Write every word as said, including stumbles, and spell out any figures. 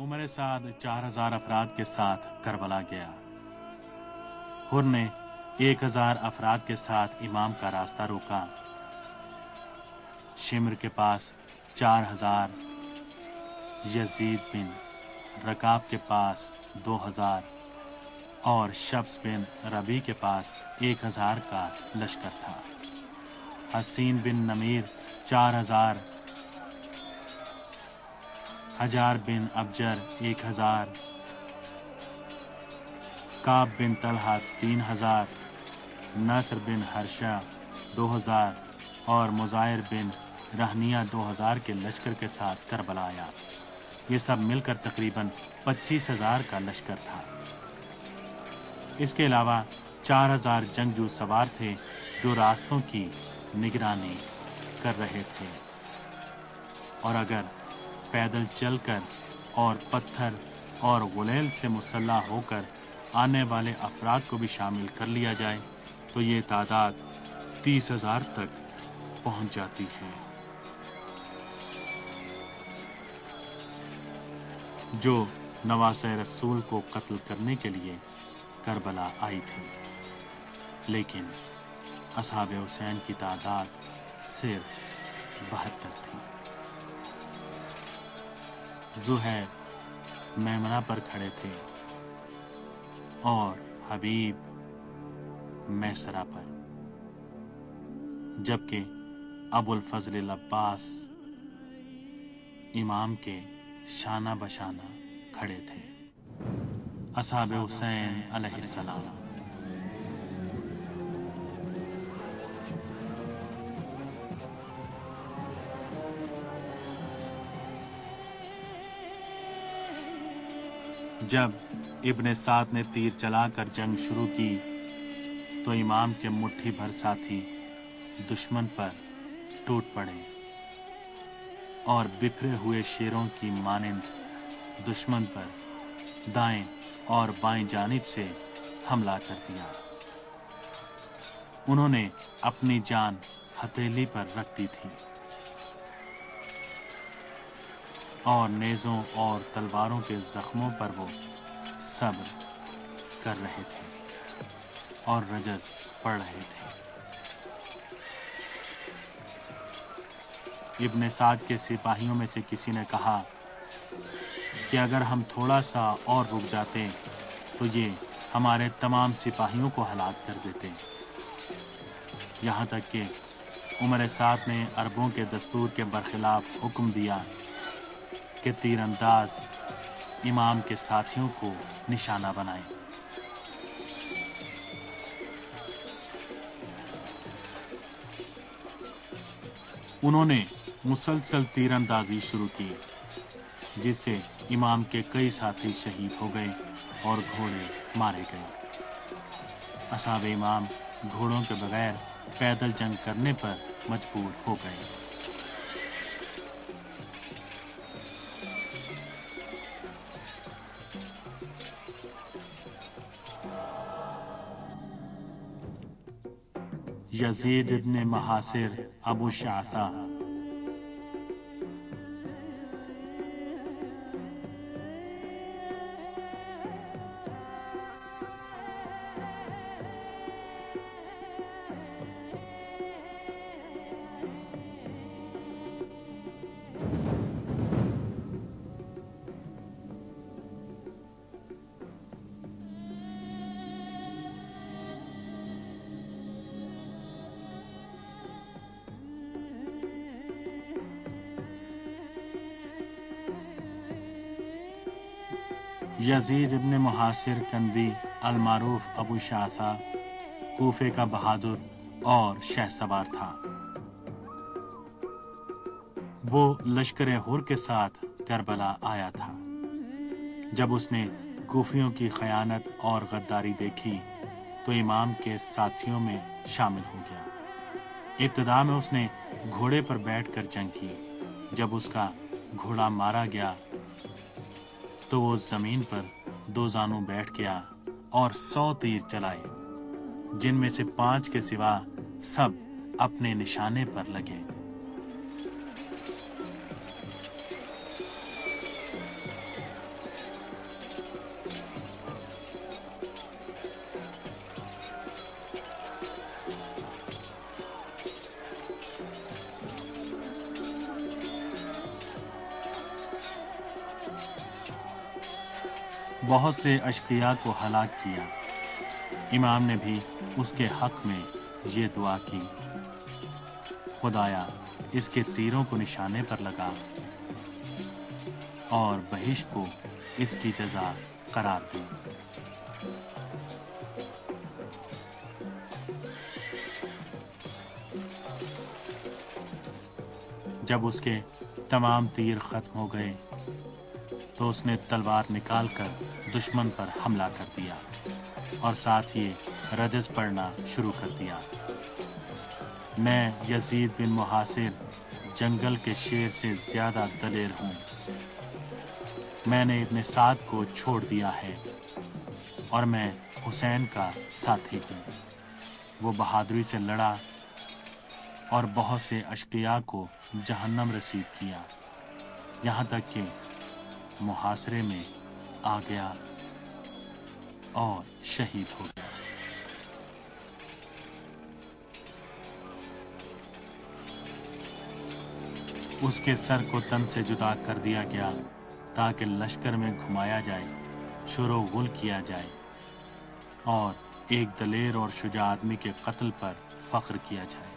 उमर साद चार हजार अफराद के साथ करबला गया। हुर ने एक हजार अफराद के साथ इमाम का रास्ता रोका। शिमर के पास चार हजार, यजीद बिन रकाब के पास दो हजार और शब्स बिन रबी के पास एक हजार का लश्कर था। हसीन बिन नमीर चार हजार, हजार बिन अबजर एक हजार, काब बिन तलहा तीन हजार, नसर बिन हर्षा दो हजार और मुजाहिर बिन रहनिया दो हजार के लश्कर के साथ करबला आया। ये सब मिलकर तकरीबन पच्चीस हजार का लश्कर था। इसके अलावा चार हजार जंगजू सवार थे जो रास्तों की निगरानी कर रहे थे, और अगर पैदल चलकर और पत्थर और गुलेल से मुसल्लह होकर आने वाले अफराद को भी शामिल कर लिया जाए तो ये तादाद तीस हजार तक पहुंच जाती है। जो नवासे रसूल को कत्ल करने के लिए करबला आई थी, लेकिन असहाबे हुसैन की तादाद सिर्फ बहत्तर थी। ज़ुहैर मैमना पर खड़े थे और हबीब मैसरा पर, जबकि अबुल फजल अब्बास इमाम के शाना बशाना खड़े थे। असहाबे हुसैन अलैहिस्सलाम। जब इब्ने साद ने तीर चलाकर जंग शुरू की तो इमाम के मुट्ठी भर साथी दुश्मन पर टूट पड़े और बिखरे हुए शेरों की मानिंद दुश्मन पर दाएं और बाएं जानिब से हमला कर दिया। उन्होंने अपनी जान हथेली पर रख दी थी और नेज़ों और तलवारों के जख्मों पर वो सब्र कर रहे थे और रजस पढ़ रहे थे। इब्ने साद के सिपाहियों में से किसी ने कहा कि अगर हम थोड़ा सा और रुक जाते तो ये हमारे तमाम सिपाहियों को हलाक कर देते। यहाँ तक कि उमर साद ने अरबों के दस्तूर के बरखिलाफ हुक्म दिया कि तीरंदाज इमाम के साथियों को निशाना बनाएं। उन्होंने मुसलसल तीरंदाजी शुरू की, जिससे इमाम के कई साथी शहीद हो गए और घोड़े मारे गए। असहाबे इमाम घोड़ों के बगैर पैदल जंग करने पर मजबूर हो गए। यजीद इब्ने महासिर अबू शासा यजीद इब्ने मुहासिर कंदी अल-मारूफ अबू शासा कूफे का बहादुर और शहसवार था। वो लश्कर हुर के साथ करबला आया था। जब उसने कूफियों की खयानत और गद्दारी देखी तो इमाम के साथियों में शामिल हो गया। इब्तिदा में उसने घोड़े पर बैठकर जंग की। जब उसका घोड़ा मारा गया तो वो जमीन पर दो जानू बैठ गया और सौ तीर चलाए, जिनमें से पांच के सिवा सब अपने निशाने पर लगे। بہت سے اشقیاء کو ہلاک کیا۔ امام نے بھی اس کے حق میں یہ دعا کی، خدایا اس کے تیروں کو نشانے پر لگا اور بہشت کو اس کی جزا قرار دے۔ جب اس کے تمام تیر ختم ہو گئے تو اس نے تلوار نکال کر دشمن پر حملہ کر دیا اور ساتھ ہی رجز پڑھنا شروع کر دیا۔ میں یزید بن محاصر جنگل کے شیر سے زیادہ دلیر ہوں۔ میں نے ابن سعد کو چھوڑ دیا ہے اور میں حسین کا ساتھی ہوں۔ وہ بہادری سے لڑا اور بہت سے اشقیاء کو جہنم رسید کیا، یہاں تک کہ محاصرے میں آ گیا اور شہید ہو گیا۔ اس کے سر کو تن سے جدا کر دیا گیا تاکہ لشکر میں گھمایا جائے، شور و غل کیا جائے اور ایک دلیر اور شجاع آدمی کے قتل پر فخر کیا جائے۔